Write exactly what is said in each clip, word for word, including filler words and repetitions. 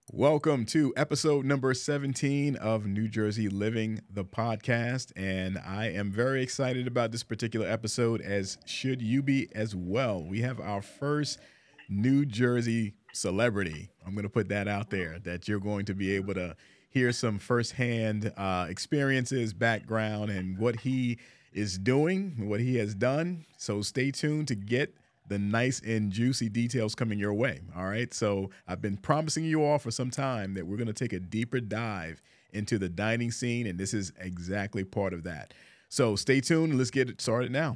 Welcome to episode number seventeen of New Jersey Living, the podcast. And I am very excited about this particular episode, as should you be as well. We have our first New Jersey celebrity. I'm going to put that out there that you're going to be able to hear some firsthand uh, experiences, background, and what he is doing, what he has done. So stay tuned to get the nice and juicy details coming your way. All right. So I've been promising you all for some time that we're going to take a deeper dive into the dining scene, and this is exactly part of that. So stay tuned. Let's get it started now.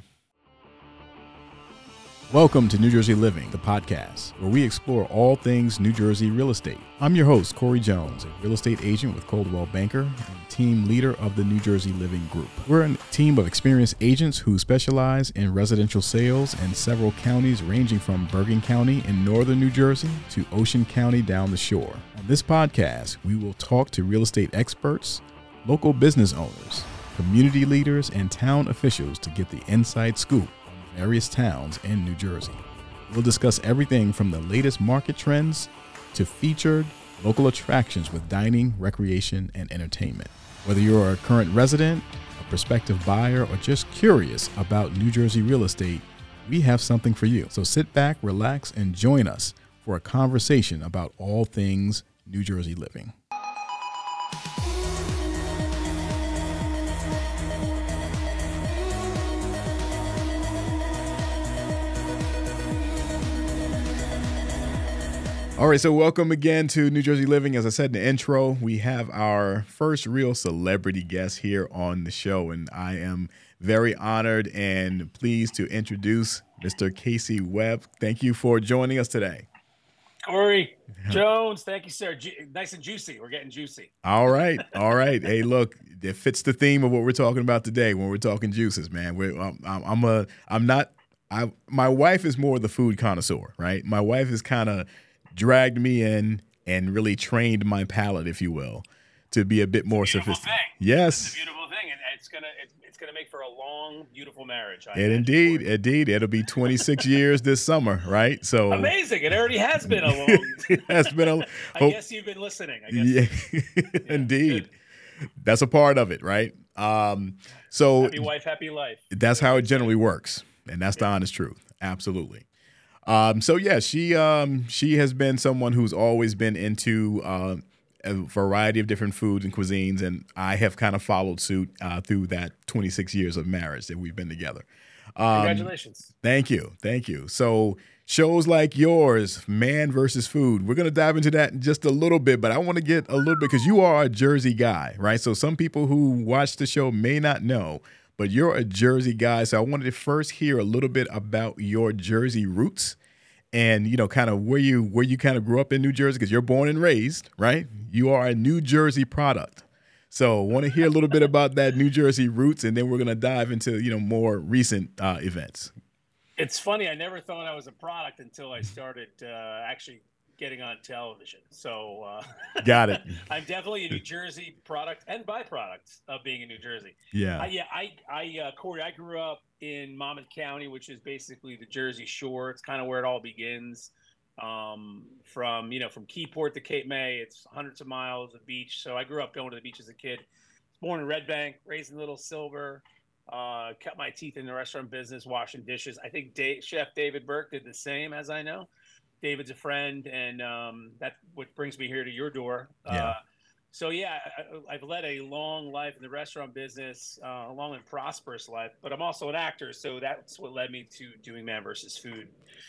Welcome to New Jersey Living, the podcast, where we explore all things New Jersey real estate. I'm your host, Corey Jones, a real estate agent with Coldwell Banker and team leader of the New Jersey Living Group. We're a team of experienced agents who specialize in residential sales in several counties ranging from Bergen County in northern New Jersey to Ocean County down the shore. On this podcast, we will talk to real estate experts, local business owners, community leaders, and town officials to get the inside scoop various towns in New Jersey. We'll discuss everything from the latest market trends to featured local attractions with dining, recreation, and entertainment. Whether you're a current resident, a prospective buyer, or just curious about New Jersey real estate, we have something for you. So sit back, relax, and join us for a conversation about all things New Jersey living. All right, so welcome again to New Jersey Living. As I said in the intro, we have our first real celebrity guest here on the show, and I am very honored and pleased to introduce Mister Casey Webb. Thank you for joining us today. Corey Jones, thank you, sir. Ju- nice and juicy. We're getting juicy. All right, all right. Hey, look, it fits the theme of what we're talking about today when we're talking juices, man. We're, I'm, I'm a, I'm not. I, my wife is more the food connoisseur, right? My wife is kind of dragged me in and really trained my palate, if you will, to be a bit more sophisticated. Yes, it's a beautiful thing, and it's gonna it's, it's gonna make for a long, beautiful marriage. I and indeed, indeed, it'll be twenty-six years this summer, right? So amazing! It already has been a long. It has been a. I hope, guess you've been listening. I guess. Yeah, yeah indeed, good. That's a part of it, right? Um, so happy wife, happy life. That's how it generally works, and that's yeah. the honest truth. Absolutely. Um, so yeah, she um, she has been someone who's always been into uh, a variety of different foods and cuisines, and I have kind of followed suit uh, through that twenty-six years of marriage that we've been together. Um, Congratulations! Thank you, thank you. So shows like yours, Man versus Food, we're gonna dive into that in just a little bit, but I want to get a little bit because you are a Jersey guy, right? So some people who watch the show may not know, but you're a Jersey guy, so I wanted to first hear a little bit about your Jersey roots and, you know, kind of where you where you kind of grew up in New Jersey, because you're born and raised, right? You are a New Jersey product. So I want to hear a little bit about that New Jersey roots, and then we're going to dive into, you know, more recent uh, events. It's funny. I never thought I was a product until I started uh, actually getting on television. So uh, got it. I'm definitely a New Jersey product and byproduct of being in New Jersey. Yeah. Uh, yeah. I, I, uh, Corey, I grew up in Monmouth County, which is basically the Jersey Shore. It's kind of where it all begins. Um, from, you know, from Keyport to Cape May, it's hundreds of miles of beach. So I grew up going to the beach as a kid. Born in Red Bank, raised in Little Silver. Uh, cut my teeth in the restaurant business, washing dishes. I think Dave, Chef David Burke did the same, as I know. David's a friend, and um, that's what brings me here to your door. Yeah. Uh, so, yeah, I, I've led a long life in the restaurant business, uh, a long and prosperous life, but I'm also an actor, so that's what led me to doing Man versus Food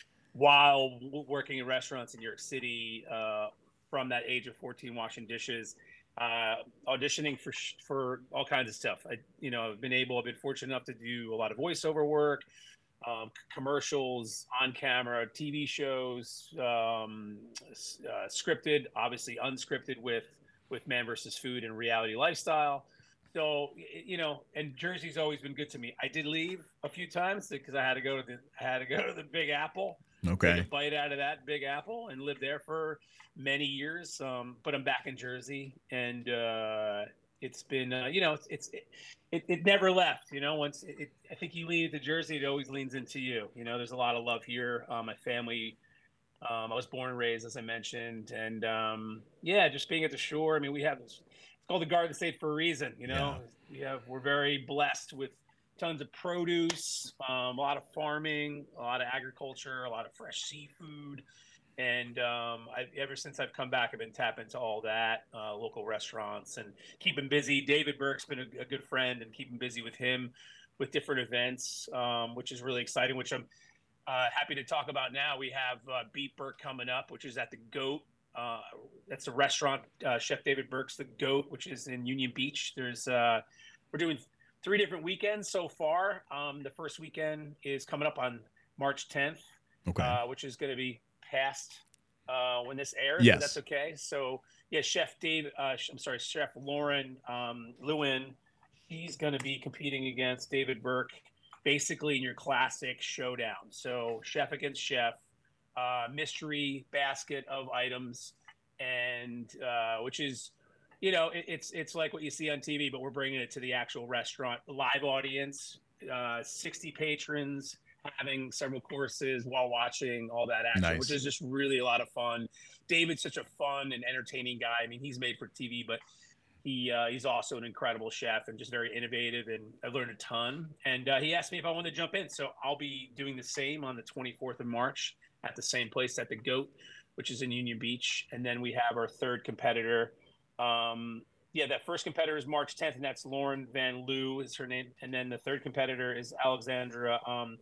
while working in restaurants in New York City uh, from that age of fourteen, washing dishes. Uh, auditioning for for all kinds of stuff. I, you know, I've been able, I've been fortunate enough to do a lot of voiceover work, um, commercials, on camera, T V shows, um, uh, scripted, obviously unscripted with with Man versus Food and Reality Lifestyle. So, you know, and Jersey's always been good to me. I did leave a few times because I had to go to the I had to go to the Big Apple. Okay. Take a bite out of that Big Apple and lived there for many years. Um, but I'm back in Jersey, and uh, it's been, uh, you know, it's, it's it, it, it never left. You know, once it, it, I think you lean into Jersey, it always leans into you. You know, there's a lot of love here. Uh, my family Um, I was born and raised, as I mentioned, and um, yeah, just being at the shore. I mean, we have this, it's called the Garden State for a reason. You know, Yeah. we have we're very blessed with tons of produce, um, a lot of farming, a lot of agriculture, a lot of fresh seafood. And um, I, ever since I've come back, I've been tapping into all that, uh, local restaurants and keeping busy. David Burke's been a, a good friend and keeping busy with him with different events, um, which is really exciting, which I'm uh, happy to talk about now. We have uh, Beat Burke coming up, which is at the Goat. Uh, that's a restaurant. Uh, Chef David Burke's the Goat, which is in Union Beach. There's uh, we're doing three different weekends so far. Um, the first weekend is coming up on March tenth, Okay. uh, which is going to be past uh, when this airs. Yes. But that's okay. So yeah, Chef Dave. Uh, I'm sorry, Chef Lauren um, Lewin. She's going to be competing against David Burke, basically in your classic showdown. So chef against chef, uh, mystery basket of items, and uh, which is, you know, it, it's it's like what you see on T V, but we're bringing it to the actual restaurant, live audience, uh, sixty patrons having several courses while watching all that action, Nice. which is just really a lot of fun. David's such a fun and entertaining guy. I mean, he's made for T V, but he uh, he's also an incredible chef and just very innovative, and I learned a ton. And uh, he asked me if I wanted to jump in, so I'll be doing the same on the twenty-fourth of March at the same place at the Goat, which is in Union Beach. And then we have our third competitor. Um, yeah, that first competitor is March tenth, and that's Lauren Van Loo is her name. And then the third competitor is Alexandra um,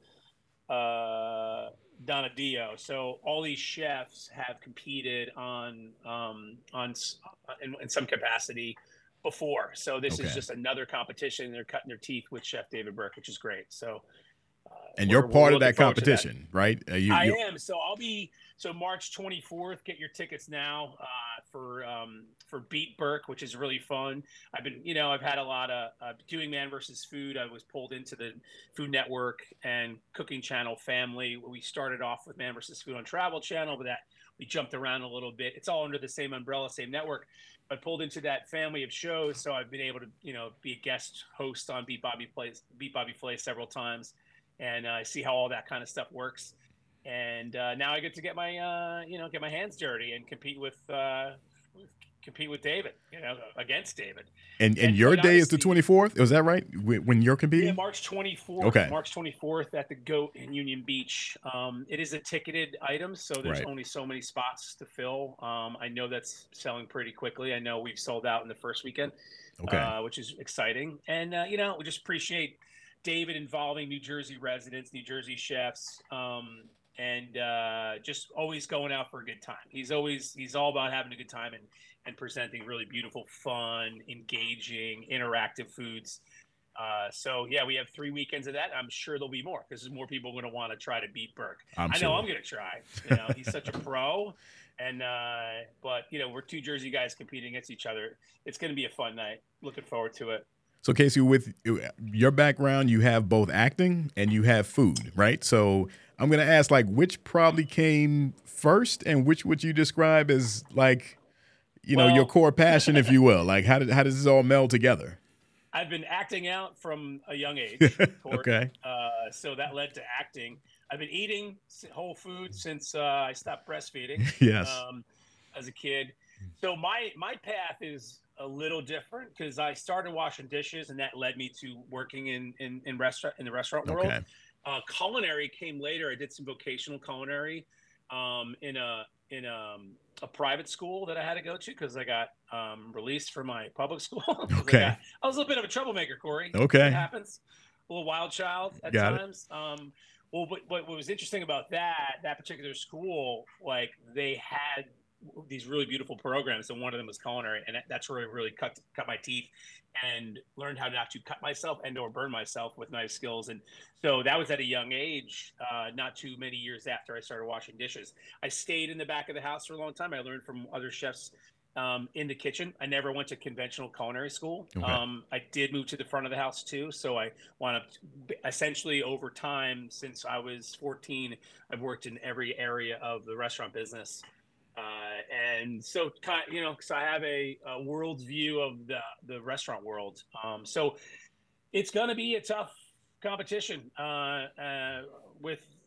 uh, Donadio. So all these chefs have competed on um, on in, in some capacity before. So this Okay. is just another competition. They're cutting their teeth with Chef David Burke, which is great. So. Uh, And you're part of that forward to that. competition, right? Uh, you, I you- am. So I'll be. So March twenty-fourth. Get your tickets now uh, for um, for Beat Burke, which is really fun. I've been, you know, I've had a lot of uh, doing Man versus Food. I was pulled into the Food Network and Cooking Channel family. We started off with Man versus Food on Travel Channel, but that we jumped around a little bit. It's all under the same umbrella, same network. I pulled into that family of shows, so I've been able to, you know, be a guest host on Beat Bobby Plays, Beat Bobby Flay several times. And I uh, see how all that kind of stuff works. And uh, now I get to get my, uh, you know, get my hands dirty and compete with, uh, compete with David, you know, against David. and and, And your quite day is the honestly- twenty-fourth. Was that right? When when you're competing? Yeah, March twenty-fourth. Okay. March twenty-fourth at the Goat in Union Beach. Um, it is a ticketed item, so there's Right. only so many spots to fill. Um, I know that's selling pretty quickly. I know we've sold out in the first weekend, Okay. uh, which is exciting. And uh, you know, we just appreciate David involving New Jersey residents, New Jersey chefs, um, and uh, just always going out for a good time. He's always he's all about having a good time and and presenting really beautiful, fun, engaging, interactive foods. Uh, so yeah, we have three weekends of that. I'm sure there'll be more because there's more people going to want to try to beat Burke. I'm I sure. know I'm going to try. You know, he's such a pro, and uh, but you know, we're two Jersey guys competing against each other. It's going to be a fun night. Looking forward to it. So, Casey, with your background, you have both acting and you have food, right? So I'm going to ask, like, which probably came first and which would you describe as, like, you know, Well- your core passion, if you will? Like, how, did, how does this all meld together? I've been acting out from a young age. Court. Okay. Uh, so that led to acting. I've been eating whole food since uh, I stopped breastfeeding. Yes. Um, as a kid. So my my path is a little different because I started washing dishes, and that led me to working in in, in restaurant in the restaurant world. Okay. Uh, culinary came later. I did some vocational culinary um, in a in a, a private school that I had to go to because I got um, released from my public school. 'Cause Okay. I, got- I was a little bit of a troublemaker, Corey. Okay. It happens. A little wild child at Got it. times. Um, well, but, but what was interesting about that that particular school, like they had these really beautiful programs, and one of them was culinary, and that, that's where I really cut cut my teeth and learned how not to cut myself and or burn myself with knife skills. And so that was at a young age, uh, not too many years after I started washing dishes. I stayed in the back of the house for a long time. I learned from other chefs um, in the kitchen. I never went to conventional culinary school. Okay. Um, I did move to the front of the house too. So I wound up essentially over time, since I was fourteen, I've worked in every area of the restaurant business. Uh, and so, you know, because I have a, a world view of the, the restaurant world. Um, so it's going to be a tough competition uh, uh, with,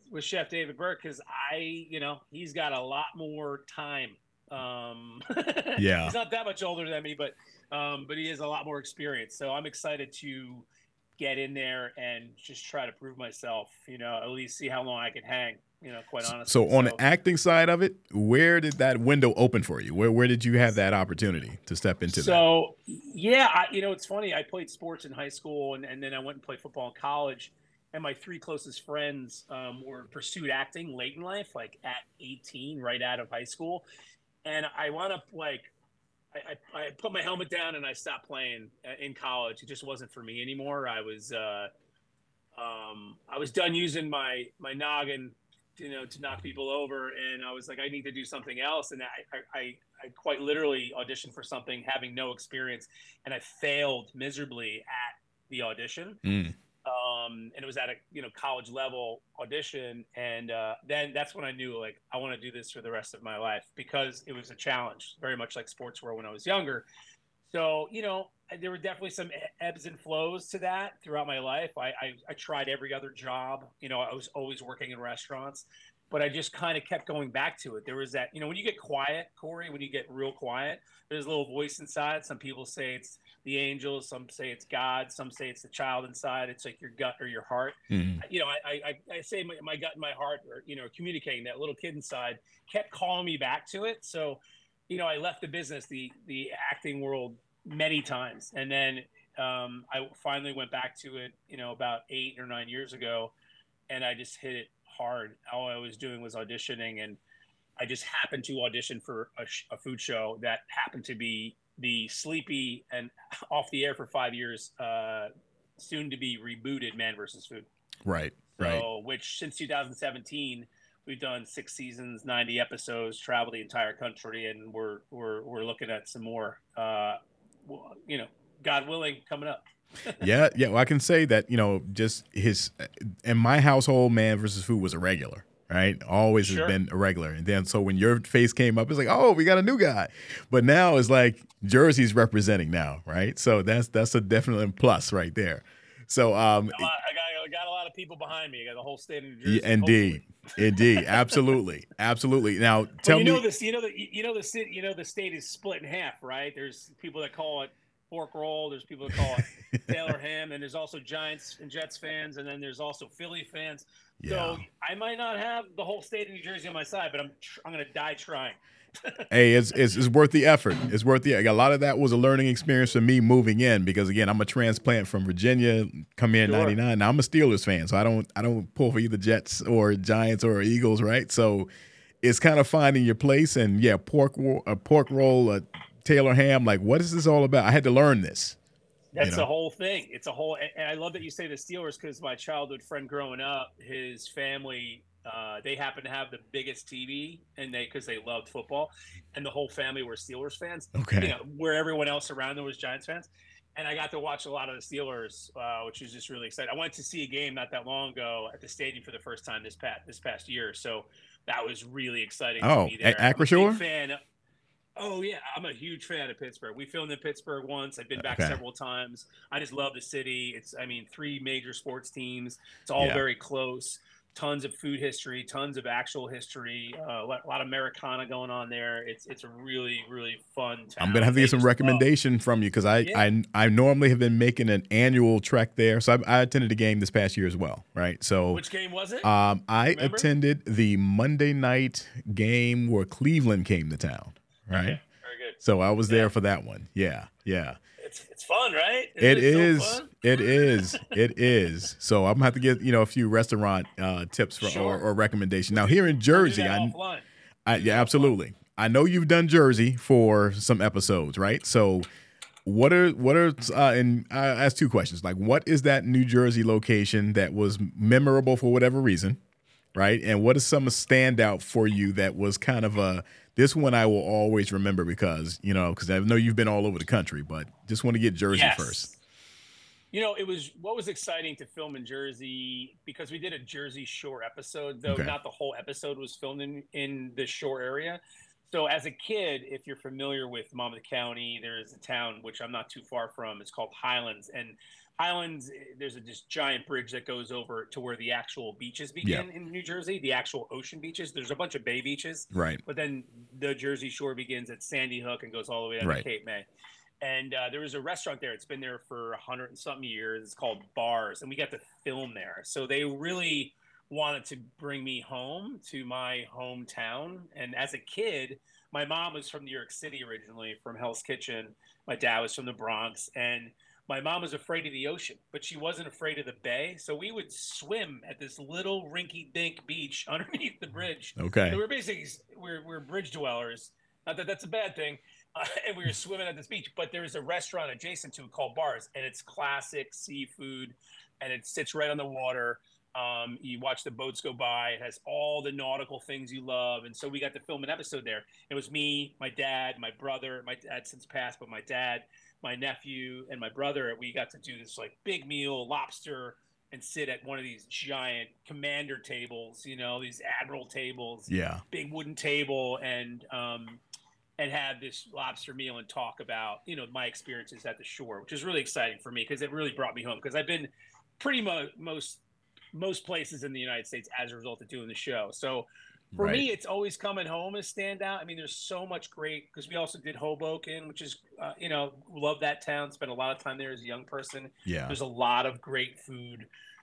with Chef David Burke because I, you know, he's got a lot more time. Um, Yeah. He's not that much older than me, but um, but he has a lot more experience. So I'm excited to get in there and just try to prove myself. You know, at least see how long I can hang. You know, quite honestly. So on so, the acting side of it, where did that window open for you? Where where did you have that opportunity to step into so, that? So yeah, I, you know, it's funny. I played sports in high school, and, and then I went and played football in college. And my three closest friends um, were pursued acting late in life, like at eighteen, right out of high school. And I wound up like, I, I, I put my helmet down and I stopped playing in college. It just wasn't for me anymore. I was, uh, um, I was done using my my noggin, you know, to knock people over, and I was like, I need to do something else. And I, I, I quite literally auditioned for something, having no experience, and I failed miserably at the audition. Mm. Um, and it was at a you know college level audition, and uh, then that's when I knew like I want to do this for the rest of my life because it was a challenge, very much like sports were when I was younger. So you know there were definitely some ebbs and flows to that throughout my life. I I, I tried every other job. You know I was always working in restaurants, but I just kind of kept going back to it. There was that you know when you get quiet, Corey, when you get real quiet, there's a little voice inside. Some people say it's the angels, some say it's God, some say it's the child inside. It's like your gut or your heart. Mm-hmm. You know, I, I, I say my, my gut and my heart are, you know, communicating. That little kid inside kept calling me back to it. So, you know, I left the business, the the acting world many times. And then um, I finally went back to it, you know, about eight or nine years ago. And I just hit it hard. All I was doing was auditioning. And I just happened to audition for a, sh- a food show that happened to be the sleepy and off the air for five years, uh, soon to be rebooted Man versus Food. Right, so, right. Which since two thousand seventeen, we've done six seasons, ninety episodes, traveled the entire country, and we're we're we're looking at some more, uh, you know, God willing, coming up. yeah, yeah. Well, I can say that you know, just his in my household, Man versus Food was a regular. Right, always Sure. has been a regular, and then so when your face came up, it's like, oh, we got a new guy. But now it's like Jersey's representing now, right? So that's that's a definite plus right there. So um, I got, I got a lot of people behind me. I got the whole state of New Jersey. Yeah, indeed, indeed, absolutely, absolutely. Now, tell well, you know me, this. You know the you know the city. You know the state is split in half, right? There's people that call it pork roll. There's people that call it Taylor ham, and there's also Giants and Jets fans, and then there's also Philly fans. Yeah. So I might not have the whole state of New Jersey on my side, but I'm tr- I'm going to die trying. Hey, it's, it's it's worth the effort. It's worth the. A lot of that was a learning experience for me moving in because again, I'm a transplant from Virginia. Come here in Sure. ninety-nine. Now I'm a Steelers fan, so I don't I don't pull for either Jets or Giants or Eagles, right? So it's kind of finding your place. And yeah, pork a pork roll, a Taylor ham. Like, what is this all about? I had to learn this. That's you know? a whole thing. It's a whole, and I love that you say the Steelers because my childhood friend growing up, his family, uh, they happened to have the biggest T V, and they because they loved football, and the whole family were Steelers fans. Okay. You know, where everyone else around them was Giants fans, and I got to watch a lot of the Steelers, uh, which was just really exciting. I went to see a game not that long ago at the stadium for the first time this past this past year, so that was really exciting. Oh, to be there. at Acrisure? Fan. Oh yeah, I'm a huge fan of Pittsburgh. We filmed in Pittsburgh once. I've been back Okay. several times. I just love the city. It's, I mean, three major sports teams. It's all Yeah. very close. Tons of food history, tons of actual history. Uh, a lot of Americana going on there. It's it's a really really fun town. I'm gonna have to get some recommendation love. from you because I, Yeah. I I normally have been making an annual trek there. So I, I attended a game this past year as well, right? So Which game was it? Um, I Remember? attended the Monday night game where Cleveland came to town, right? Okay. Very good. So I was there Yeah. for that one. Yeah, yeah. It's it's fun, right? It Isn't is. so fun? It is. It is. So I'm gonna have to get you know a few restaurant uh, tips for, Sure. or, or recommendations. Now here in We'll do Jersey, that I, offline. I yeah, absolutely. I know you've done Jersey for some episodes, right? So what are what are uh, and I asked two questions. Like, what is that New Jersey location that was memorable for whatever reason, right? And what is some standout for you that was kind of a this one I will always remember because you know because I know you've been all over the country, but just want to get Jersey Yes. first. You know, it was what was exciting to film in Jersey because we did a Jersey Shore episode, though Okay. not the whole episode was filmed in, in the shore area. So as a kid, if you're familiar with Monmouth County, there is a town which I'm not too far from. It's called Highlands, and Highlands, there's a this giant bridge that goes over to where the actual beaches begin Yeah. in New Jersey, the actual ocean beaches. There's a bunch of bay beaches, Right. but then the Jersey Shore begins at Sandy Hook and goes all the way down Right. to Cape May. And uh, there was a restaurant there. It's been there for a hundred and something years. It's called Bars, and we got to film there. So they really wanted to bring me home to my hometown. And as a kid, my mom was from New York City originally, from Hell's Kitchen. My dad was from the Bronx, and my mom was afraid of the ocean, but she wasn't afraid of the bay. So we would swim at this little rinky-dink beach underneath the bridge. Okay. So we're basically we're we're bridge dwellers. Not that that's a bad thing. Uh, and we were swimming at this beach, but there's a restaurant adjacent to it called Bars, and it's classic seafood, and it sits right on the water. Um, you watch the boats go by. It has all the nautical things you love. And so we got to film an episode there. It was me, my dad, my brother, my dad since passed, but my dad, my nephew, and my brother. We got to do this like big meal, lobster, and sit at one of these giant commander tables, you know, these admiral tables, Yeah. big wooden table, and um, and have this lobster meal and talk about, you know, my experiences at the shore, which is really exciting for me because it really brought me home. Because I've been pretty mo- most most places in the United States as a result of doing the show. So for Right. me, it's always coming home as standout. I mean, there's so much great, because we also did Hoboken, which is, uh, you know, love that town. Spent a lot of time there as a young person. Yeah. There's a lot of great food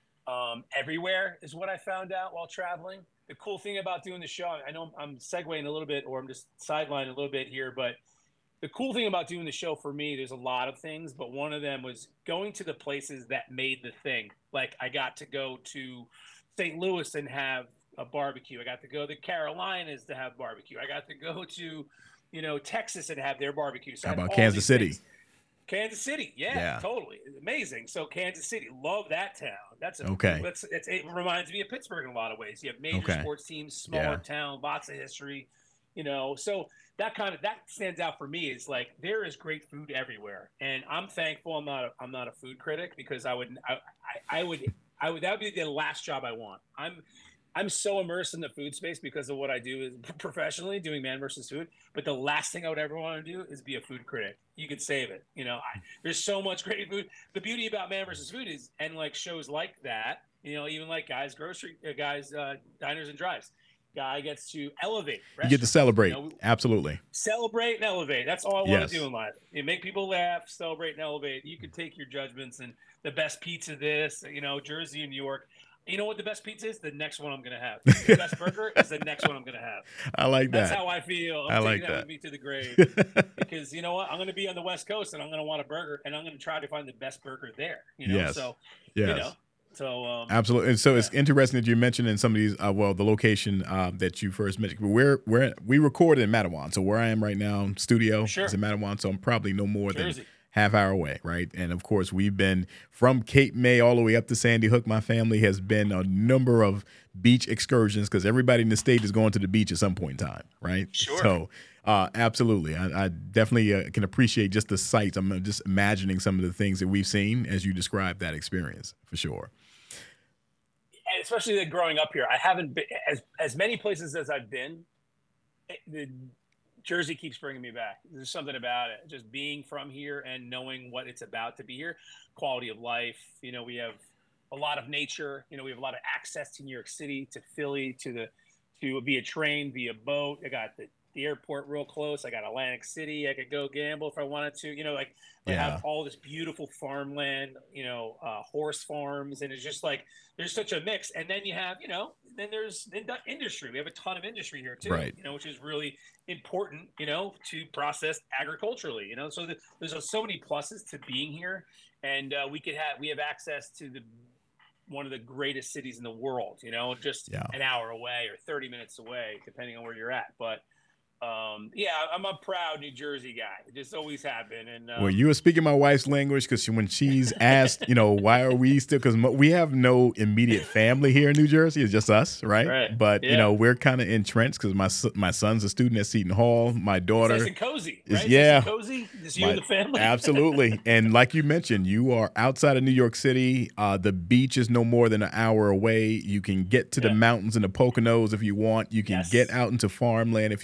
um, everywhere is what I found out while traveling. The cool thing about doing the show, I know I'm segueing a little bit, or I'm just sidelining a little bit here, but the cool thing about doing the show for me, there's a lot of things, but one of them was going to the places that made the thing. Like I got to go to Saint Louis and have a barbecue. I got to go to the Carolinas to have barbecue. I got to go to, you know, Texas and have their barbecue. So How I had about all Kansas these City? things. Kansas City, yeah, Yeah. totally amazing. So Kansas City, love that town. That's a, Okay. That's it's, it reminds me of Pittsburgh in a lot of ways. You have major Okay. sports teams, smaller Yeah. town, lots of history. You know, so that kind of that stands out for me. Is like there is great food everywhere, and I'm thankful. I'm not a, I'm not a food critic because I would I, I, I would I would that would be the last job I want. I'm I'm so immersed in the food space because of what I do is professionally doing Man versus Food. But the last thing I would ever want to do is be a food critic. You could save it. You know, I, there's so much great food. The beauty about Man versus Food is, and like shows like that, you know, even like guys grocery uh, guys uh, diners and drives. Guy gets to elevate. You get to celebrate. You know, Absolutely. celebrate and elevate. That's all I want Yes. to do in life. You make people laugh, celebrate and elevate. You can take your judgments and the best pizza this, you know, Jersey and New York. You know what the best pizza is? The next one I'm going to have. The best burger is the next one I'm going to have. I like that. That's how I feel. I'm I taking like that, that. with me to the grave. Because you know what? I'm going to be on the West Coast and I'm going to want a burger and I'm going to try to find the best burger there. You know, Yes. so Yes. you know. So um, Absolutely. And so yeah. it's interesting that you mentioned in some of these, uh, well, the location uh, that you first mentioned. We're, we're, we recorded in Matawan. So where I am right now, studio Sure. is in Matawan. So I'm probably no more Jersey. than half hour away, right? And, of course, we've been from Cape May all the way up to Sandy Hook. My family has been a number of beach excursions because everybody in the state is going to the beach at some point in time, right? Sure. So uh, absolutely. I, I definitely uh, can appreciate just the sights. I'm just imagining some of the things that we've seen as you describe that experience, for sure. And especially that growing up here, I haven't been as as many places as I've been. It, the Jersey keeps bringing me back. There's something about it, just being from here and knowing what it's about to be here. Quality of life. You know, we have a lot of nature. You know, we have a lot of access to New York City, to Philly, to the to via train, via boat. I got the, the airport real close. I got Atlantic City. I could go gamble if I wanted to. You know, like I Yeah. have all this beautiful farmland. You know, uh, horse farms, and it's just like there's such a mix. And then you have, you know, then there's industry. We have a ton of industry here too. Right. You know, which is really important. You know, to process agriculturally. You know, so the, there's so many pluses to being here, and uh, we could have we have access to the one of the greatest cities in the world, you know, just Yeah. an hour away or thirty minutes away, depending on where you're at. But um, yeah, I'm a proud New Jersey guy. It just always have been. And um, Well, you were speaking my wife's language because when she's asked, you know, why are we still, because we have no immediate family here in New Jersey. It's just us, right? Right. But, you Yeah. know, we're kind of entrenched because my son- my son's a student at Seton Hall. My it's daughter. nice and cozy, is- right? yeah. Nice and cozy. Just you My- and the family. Absolutely. And like you mentioned, you are outside of New York City. Uh, the beach is no more than an hour away. You can get to the Yeah. mountains and the Poconos if you want. You can Yes. get out into farmland if you want.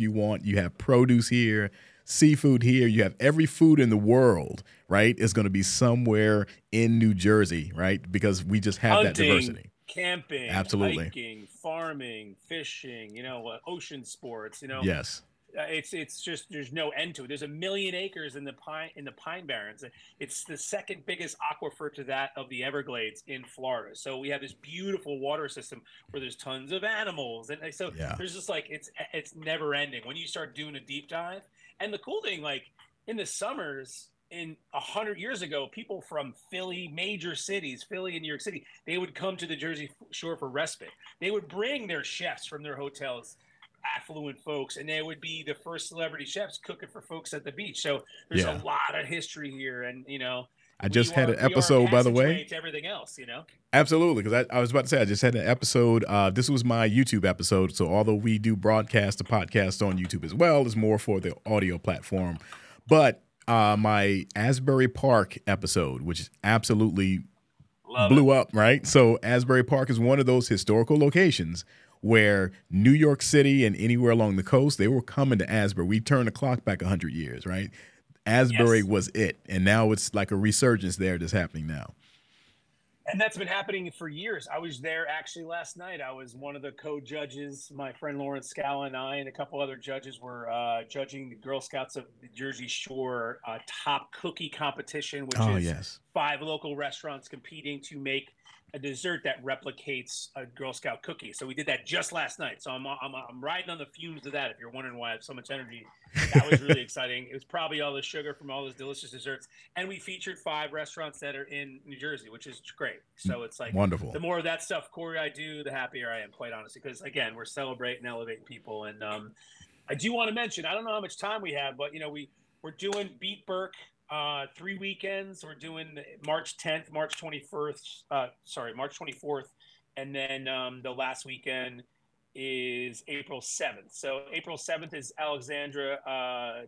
You have produce here, seafood here. You have every food in the world, right, is going to be somewhere in New Jersey, right, because we just have Hunting, that diversity. Camping, Absolutely. hiking, farming, fishing, you know, uh, ocean sports, you know. Yes. Uh, it's it's just there's no end to it. There's a million acres in the pine in the Pine Barrens. It's the second biggest aquifer to that of the Everglades in Florida. So we have this beautiful water system where there's tons of animals, and so Yeah. there's just like it's it's never ending when you start doing a deep dive. And the cool thing, like in the summers, in a hundred years ago, people from Philly, major cities, Philly and New York City, they would come to the Jersey Shore for respite. They would bring their chefs from their hotels, affluent folks, and they would be the first celebrity chefs cooking for folks at the beach. So there's Yeah. a lot of history here, and you know, I just had are, an episode, by the way. To everything else, you know. Absolutely, because I, I was about to say I just had an episode. Uh, this was my YouTube episode, so although we do broadcast the podcast on YouTube as well, it's more for the audio platform. But uh, my Asbury Park episode, which is absolutely Love blew it. up, right? So Asbury Park is one of those historical locations where New York City and anywhere along the coast, they were coming to Asbury. We turned the clock back one hundred years, right? Asbury Yes. was it, and now it's like a resurgence there that's happening now. And that's been happening for years. I was there actually last night. I was one of the co-judges. My friend Lawrence Scala and I and a couple other judges were uh, judging the Girl Scouts of the Jersey Shore uh, top cookie competition, which Oh, is yes. five local restaurants competing to make a dessert that replicates a Girl Scout cookie. So we did that just last night. So I'm, I'm, I'm riding on the fumes of that. If you're wondering why I have so much energy, that was really exciting. It was probably all the sugar from all those delicious desserts. And we featured five restaurants that are in New Jersey, which is great. So it's like wonderful. The more of that stuff, Corey, I do, the happier I am, quite honestly, because again, we're celebrating, elevating people. And um, I do want to mention, I don't know how much time we have, but you know, we, we're doing Beat Burke. Uh, three weekends. We're doing March tenth, March twenty-first. Uh, sorry, March twenty-fourth, and then um, the last weekend is April seventh. So April seventh is Alexandra uh,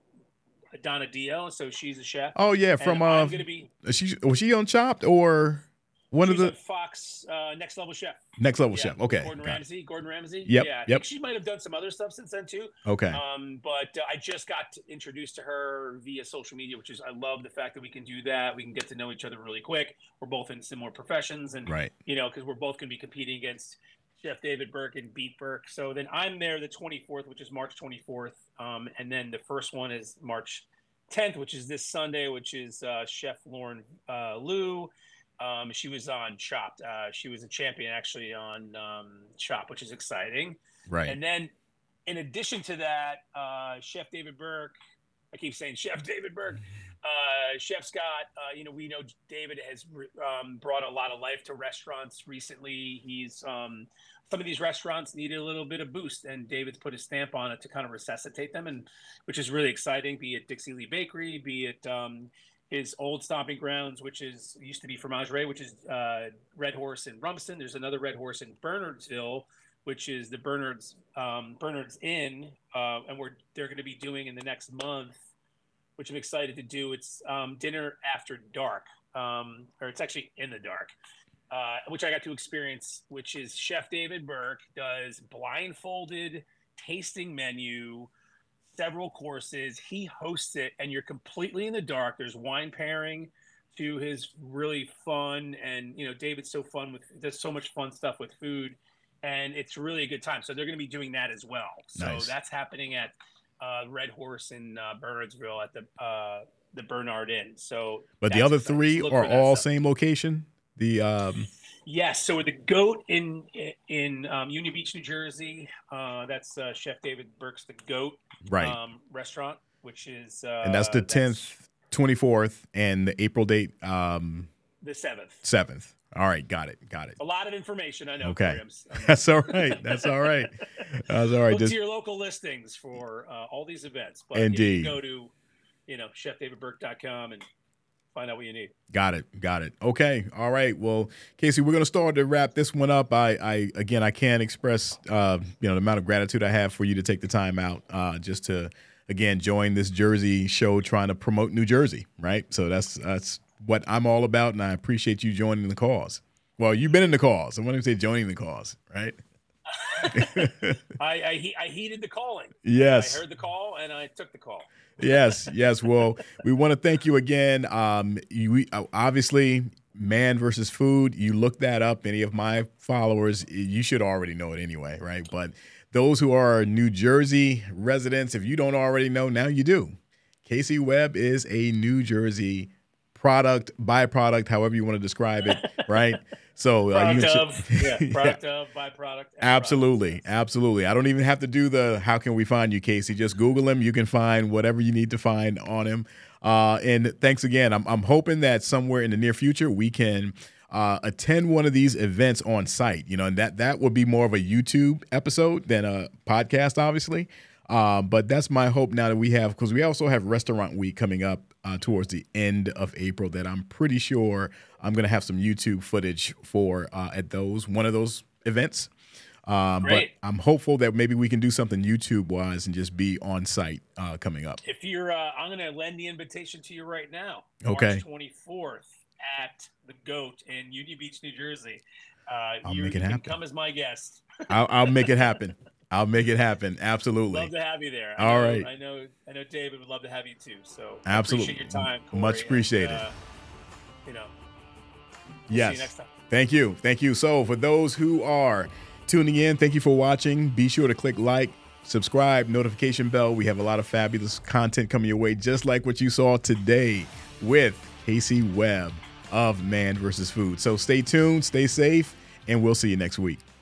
Donadio. So she's a chef. Oh yeah, from uh, uh, I'm gonna be. She was she on Chopped or one of the on Fox uh, Next Level Chef. Next Level yeah. Chef? Okay, Gordon Ramsay. It. Gordon Ramsay. Yep. Yeah. I Yep. think she might have done some other stuff since then too. Okay. Um, but uh, I just got introduced to her via social media, which is I love the fact that we can do that. We can get to know each other really quick. We're both in similar professions, and right. you know, because we're both going to be competing against Chef David Burke and Beat Burke. So then I'm there the twenty-fourth, which is March twenty-fourth, um, and then the first one is March tenth, which is this Sunday, which is uh, Chef Lauren uh, Liu. Um, she was on Chopped. Uh, she was a champion actually on um, Chopped, which is exciting. Right. And then in addition to that, uh, Chef David Burke, I keep saying Chef David Burke, uh, Chef Scott, uh, you know, we know David has um, brought a lot of life to restaurants recently. He's um, some of these restaurants needed a little bit of boost, and David's put his stamp on it to kind of resuscitate them, and which is really exciting, be it Dixie Lee Bakery, be it um, his old stomping grounds, which is used to be Fromagerie, which is uh, Red Horse in Rumston. There's another Red Horse in Bernardsville, which is the Bernard's um, Bernard's Inn, uh, and we're they're going to be doing in the next month, which I'm excited to do. It's um, dinner after dark, um, or it's actually in the dark, uh, which I got to experience. Which is Chef David Burke does blindfolded tasting menu. Several courses. He hosts it, and you're completely in the dark. There's wine pairing to his really fun, and you know, David's so fun with does so much fun stuff with food, and it's really a good time. So they're going to be doing that as well. So Nice. That's happening at uh, Red Horse in uh, Bernardsville at the uh, the Bernard Inn. So, but the other three are all same location. The um. Yes, so the Goat in in um, Union Beach, New Jersey. Uh, that's uh, Chef David Burke's The Goat right. um, restaurant, which is uh, and that's the tenth, twenty-fourth, and the April date. Um, the seventh. Seventh. All right, got it, got it. A lot of information, I know. Okay, I'm, I'm, that's all right. That's all right. That's all right. Look Just to your local listings for uh, all these events. But indeed, you can go to you know chef david burke dot com and find out what you need. Got it. Got it. Okay. All right. Well, Casey, we're going to start to wrap this one up. I, I again, I can't express, uh, you know, the amount of gratitude I have for you to take the time out uh, just to, again, join this Jersey show trying to promote New Jersey. Right. So that's that's what I'm all about. And I appreciate you joining the cause. Well, you've been in the cause. I want to say joining the cause. Right. I, I he- I heeded the calling. Yes. I heard the call and I took the call. Yes, yes. Well, we want to thank you again. Um, you we, obviously, Man versus Food. You look that up. Any of my followers, you should already know it anyway, right? But those who are New Jersey residents, if you don't already know, now you do. K C Webb is a New Jersey product, byproduct, however you want to describe it, right? So uh, product you can, of, yeah, product yeah. of, byproduct. Absolutely, product. absolutely. I don't even have to do the how can we find you, Casey. Just Google him. You can find whatever you need to find on him. Uh, and thanks again. I'm, I'm hoping that somewhere in the near future we can uh, attend one of these events on site. You know, and that that would be more of a YouTube episode than a podcast, obviously. Uh, but that's my hope now that we have, because we also have Restaurant Week coming up uh, towards the end of April that I'm pretty sure I'm going to have some YouTube footage for uh, at those, one of those events. Um, but I'm hopeful that maybe we can do something YouTube wise and just be on site uh, coming up. If you're, uh, I'm going to lend the invitation to you right now. Okay. March twenty-fourth at the Goat in Union Beach, New Jersey. Uh, I'll you, make it you happen. Can come as my guest. I'll, I'll make it happen. I'll make it happen. Absolutely. Love to have you there. I All know, right. I know. I know David would love to have you too. So absolutely, appreciate your time. Corey, much appreciated. And, uh, you know. We'll yes. See you next time. Thank you. Thank you. So for those who are tuning in, thank you for watching. Be sure to click like, subscribe, notification bell. We have a lot of fabulous content coming your way, just like what you saw today with K C Webb of Man versus Food. So stay tuned, stay safe, and we'll see you next week.